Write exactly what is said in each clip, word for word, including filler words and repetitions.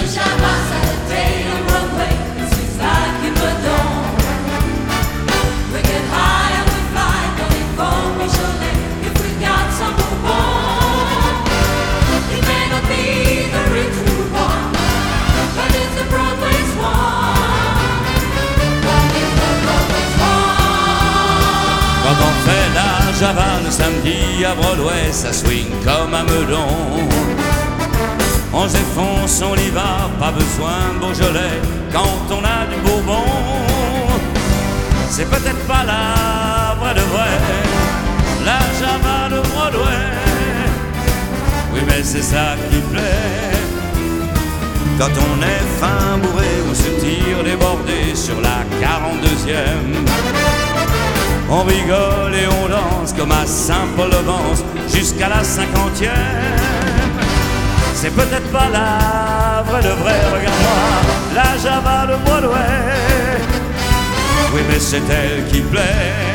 Java Saturday on Broadway. It seems like in the dawn. We get high and we fly, don't need for Michelin if we got some bourbon. It may not be the rich one, but it's the Broadway's one. But it's the Broadway's one. Quand on fait la Java le samedi à Broadway, ça swing comme un melon. On s'effonce, on y va, pas besoin de Beaujolais quand on a du Bourbon. C'est peut-être pas la vraie de vrai, la Java de Broadway. Oui, mais c'est ça qui plaît. Quand on est fin bourré, on se tire débordé sur la quarante-deuxième. On rigole et on danse comme à Saint-Paul-de-Vence jusqu'à la cinquantième. C'est peut-être pas la vraie de vrai, regarde-moi, la Java de Broadway. Oui, mais c'est elle qui plaît.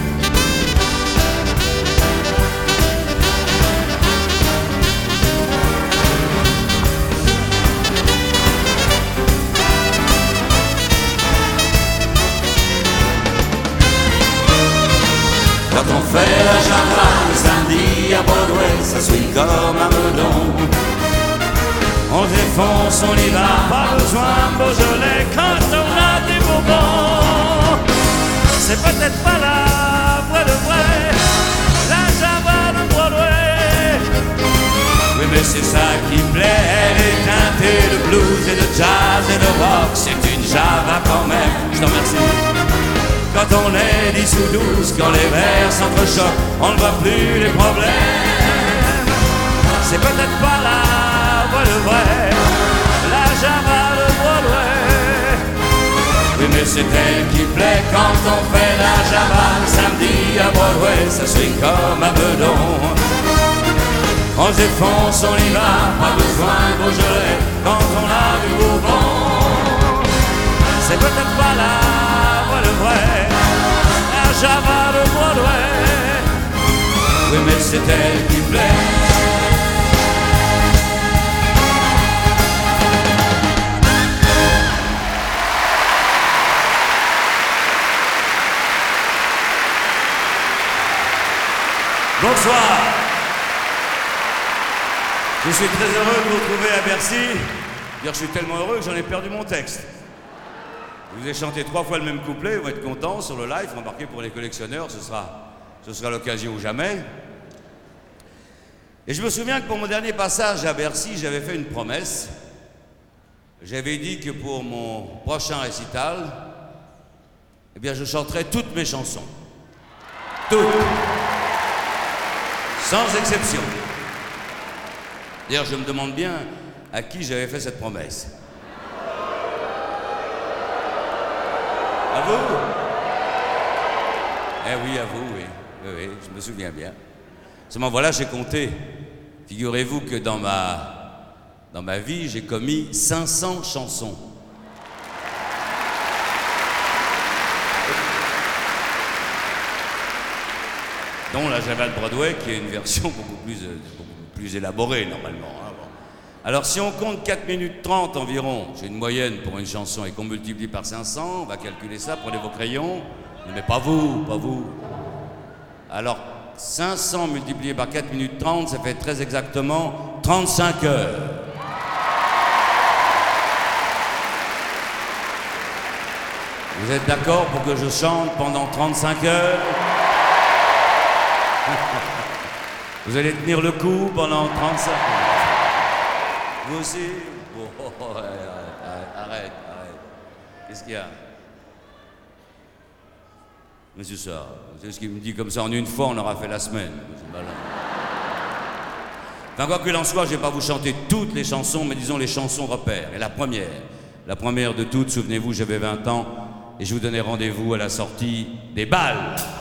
Quand on fait la Java le samedi à Broadway, ça swing comme un melon. On défonce, on y va, pas besoin de Beaujolais quand on a des Bourbons. C'est peut-être pas la vraie de vrai, la Java de Broadway. Oui, mais c'est ça qui plaît, elle est teintée de blues et de jazz et de rock. C'est une Java quand même, je t'en remercie. Quand on est dix ou douze, quand les verres s'entrechoquent, on ne voit plus les problèmes. C'est peut-être pas la vraie de vrai, la Java de Broadway. Oui, mais c'est elle qui plaît quand on fait la Java le samedi à Broadway. Ça swing comme un melon. On se défonce, on y va, pas besoin de Beaujolais quand on a du Bourbon. C'est peut-être pas la vraie de vrai, la Java de Broadway. Oui, mais c'est elle qui plaît. Bonsoir. Je suis très heureux de vous retrouver à Bercy. Dire, je suis tellement heureux que j'en ai perdu mon texte. Je vous ai chanté trois fois le même couplet, vous allez être contents sur le live, remarquez pour les collectionneurs, ce sera, ce sera l'occasion ou jamais. Et je me souviens que pour mon dernier passage à Bercy, j'avais fait une promesse. J'avais dit que pour mon prochain récital, eh bien je chanterai toutes mes chansons. Toutes. Sans exception. D'ailleurs, je me demande bien à qui j'avais fait cette promesse. À vous? Eh oui, à vous, oui. Oui, oui, je me souviens bien. Seulement, voilà, j'ai compté. Figurez-vous que dans ma, dans ma vie, j'ai commis cinq cents chansons. Dont la Java de Broadway, qui est une version beaucoup plus, euh, beaucoup plus élaborée, normalement. Hein, bon. Alors, si on compte quatre minutes trente environ, j'ai une moyenne pour une chanson, et qu'on multiplie par cinq cents, on va calculer ça, prenez vos crayons. Mais pas vous, pas vous. Alors, cinq cents multiplié par quatre minutes trente, ça fait très exactement trente-cinq heures. Vous êtes d'accord pour que je chante pendant trente-cinq heures? Vous allez tenir le coup pendant trente-cinq heures. Vous aussi? Oh, oh, arrête, arrête, arrête. Qu'est-ce qu'il y a? Mais c'est ça. C'est ce qu'il me dit comme ça. En une fois, on aura fait la semaine. C'est malin. Enfin, quoi qu'il en soit, je ne vais pas vous chanter toutes les chansons, mais disons les chansons repères. Et la première, la première de toutes, souvenez-vous, j'avais vingt ans, et je vous donnais rendez-vous à la sortie des balles.